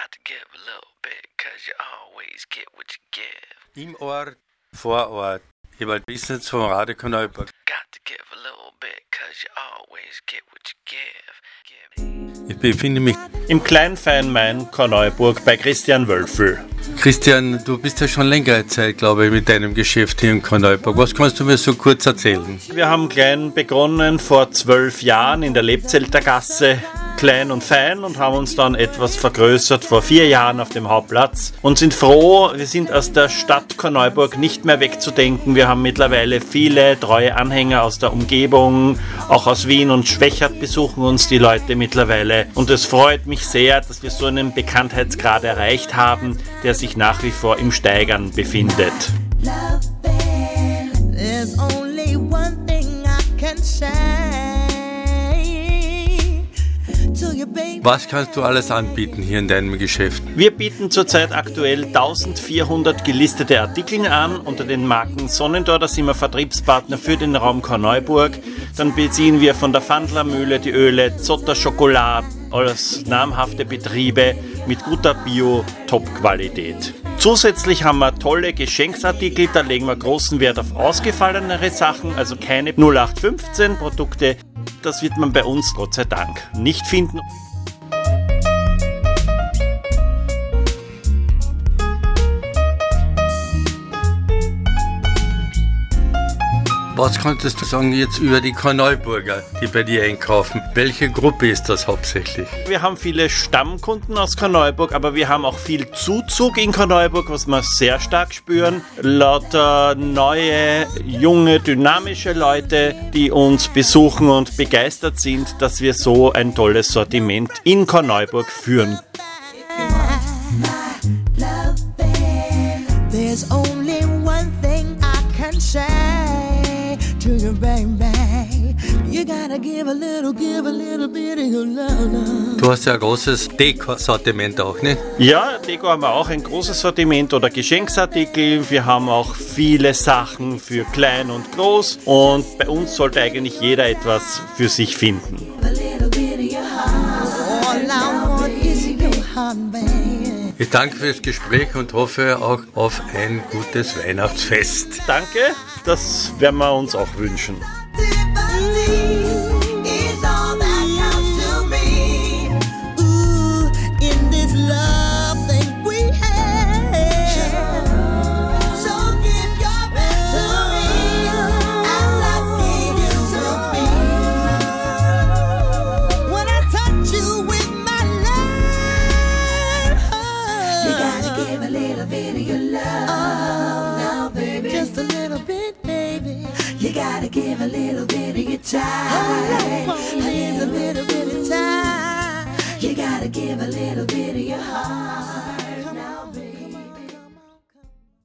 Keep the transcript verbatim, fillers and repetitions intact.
Got to give a little bit, cause you always get what you give. Im Ort, vor Ort, Ewald Wissnitz vom Radio Korneuburg. Got to give a little bit, cause you always get what you give. give. Ich befinde mich im Kleinfeinmain Korneuburg bei Christian Wölfel. Christian, du bist ja schon längere Zeit, glaube ich, mit deinem Geschäft hier in Korneuburg. Was kannst du mir so kurz erzählen? Wir haben klein begonnen vor zwölf Jahren in der Lebzelter Gasse, klein und fein, und haben uns dann etwas vergrößert vor vier Jahren auf dem Hauptplatz und sind froh, wir sind aus der Stadt Korneuburg nicht mehr wegzudenken. Wir haben mittlerweile viele treue Anhänger aus der Umgebung, auch aus Wien und Schwächert besuchen uns die Leute mittlerweile, und es freut mich sehr, dass wir so einen Bekanntheitsgrad erreicht haben, der sich nach wie vor im Steigern befindet. Was kannst du alles anbieten hier in deinem Geschäft? Wir bieten zurzeit aktuell eintausendvierhundert gelistete Artikel an unter den Marken Sonnendor. Da sind wir Vertriebspartner für den Raum Korneuburg. Dann beziehen wir von der Pfandlermühle die Öle Zotter Schokolade, alles namhafte Betriebe mit guter Bio-Top-Qualität. Zusätzlich haben wir tolle Geschenksartikel, da legen wir großen Wert auf ausgefallenere Sachen, also keine null acht fünfzehn Produkte. Das wird man bei uns Gott sei Dank nicht finden. Was konntest du sagen jetzt über die Korneuburger, die bei dir einkaufen? Welche Gruppe ist das hauptsächlich? Wir haben viele Stammkunden aus Korneuburg, aber wir haben auch viel Zuzug in Korneuburg, was wir sehr stark spüren. Lauter neue, junge, dynamische Leute, die uns besuchen und begeistert sind, dass wir so ein tolles Sortiment in Korneuburg führen. There's only one thing I can say to you, baby. You gotta give a little, give a little bit of your love. Du hast ja ein großes Deko-Sortiment auch, nicht? Ja, Deko haben wir auch ein großes Sortiment oder Geschenksartikel. Wir haben auch viele Sachen für klein und groß, und bei uns sollte eigentlich jeder etwas für sich finden. A little bit of your heart. All I want is your heart, baby. Ich danke fürs Gespräch und hoffe auch auf ein gutes Weihnachtsfest. Danke, das werden wir uns auch wünschen. You gotta give a little bit of your time. Give a little bit of time. You gotta give a little bit of your heart.